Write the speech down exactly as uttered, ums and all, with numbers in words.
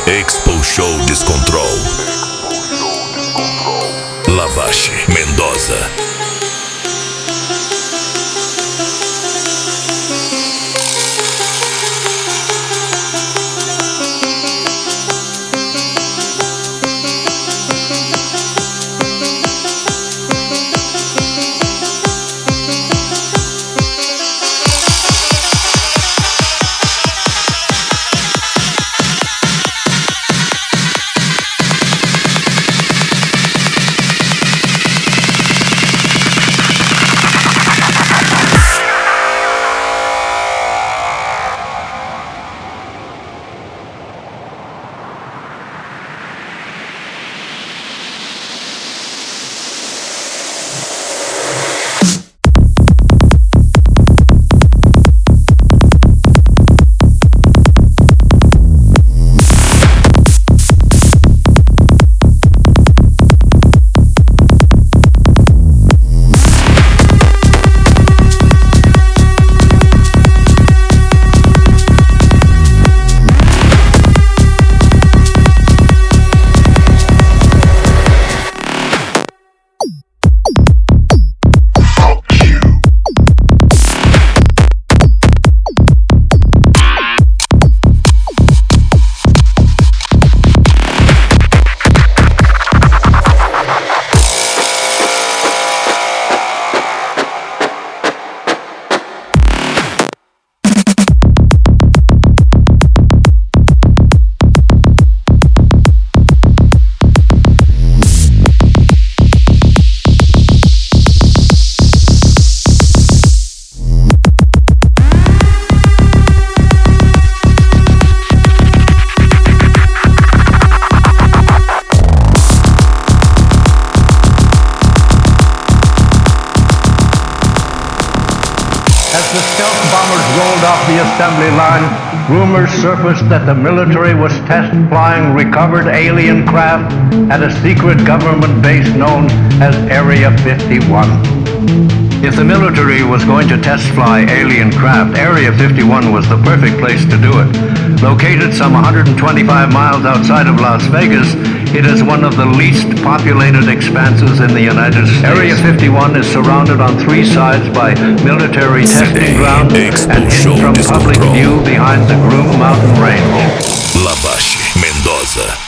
Expo Show Descontrol. Lavache Mendoza. As the stealth bombers rolled off the assembly line, rumors surfaced that the military was test flying recovered alien craft at a secret government base known as Area fifty-one. If the military was going to test fly alien craft, Area fifty-one was the perfect place to do it. Located some one hundred twenty-five miles outside of Las Vegas, it is one of the least populated expanses in the United States. Area fifty-one is surrounded on three sides by military testing grounds and hidden from public view behind the Groom Mountain Range. Lavache Mendoza.